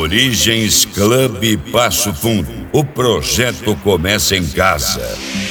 Origens Clube Passo Fundo. O projeto começa em casa.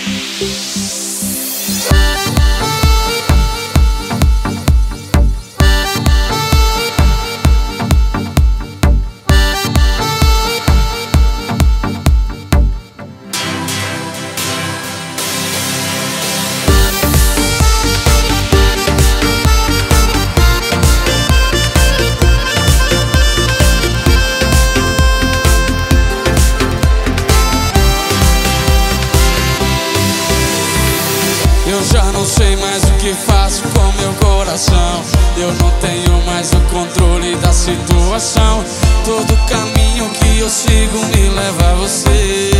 Eu já não sei mais o que faço com meu coração. Eu não tenho mais o controle da situação. Todo caminho que eu sigo me leva a você.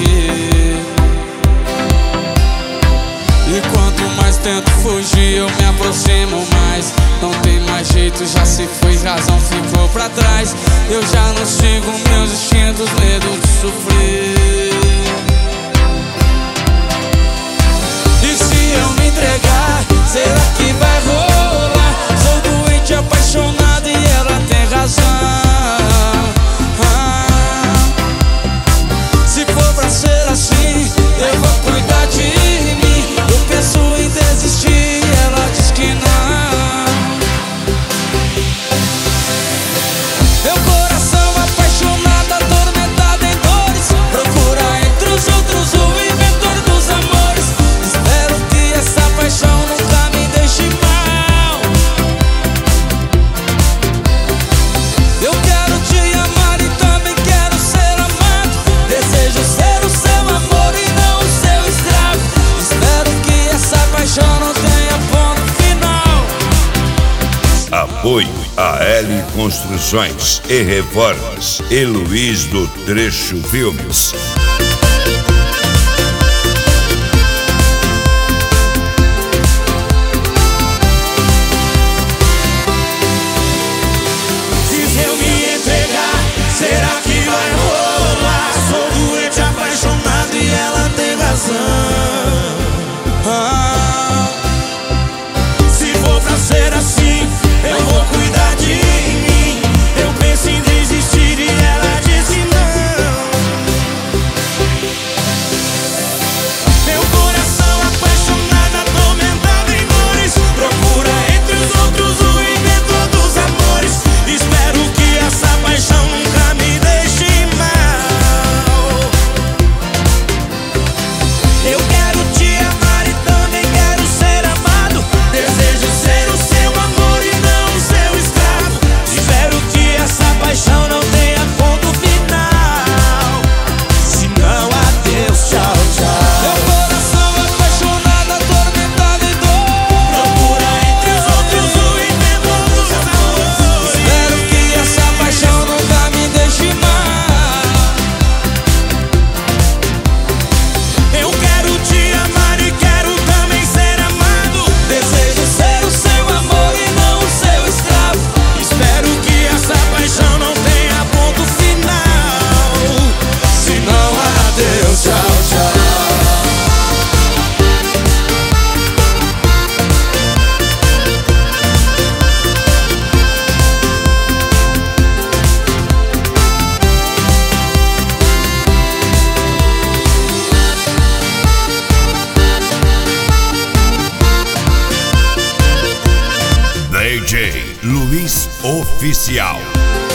E quanto mais tento fugir, eu me aproximo mais. Não tem mais jeito, já se foi, razão ficou pra trás. Eu já não sigo meus instintos, medo de sofrer. Será que vai rolar? Sou doente, apaixonado e ela tem razão. Se for pra ser assim, eu vou cuidar de mim. Eu penso em desistir e ela diz que não. Meu coração apaixonado, atormentado em dores, procura entre os outros o inventor dos amores. Espero que essa paixão nunca me deixe mal. Eu quero te amar e também quero ser amado. Desejo ser o seu amor e não o seu escravo. Espero que essa paixão não tenha ponto final. Apoio a L Construções e Reformas e Luiz do Trecho Filmes. Será que vai rolar? Sou doente, apaixonado e ela tem razão. Se for pra ser assim, eu vou cuidar de mim. Eu penso em desistir e ela diz que não. Meu coração apaixonado, atormentado em dores, procura entre os outros o inventor dos amores. Espero que essa paixão nunca me deixe mal. Eu quero te amar e também quero ser amado. Desejo ser o seu amor e não o seu escravo. Espero que essa paixão não tenha ponto final. Se não, adeus, tchau, tchau. Meu coração apaixonado, atormentado em dor, Procura entre os outros o inventor dos amores. espero que essa paixão nunca me deixe mal. Eu quero te amar e quero também ser amado. Desejo ser o seu amor e não o seu escravo. Espero que essa paixão não tenha ponto final. Se não, adeus, tchau, tchau. DJ Luiz Oficial.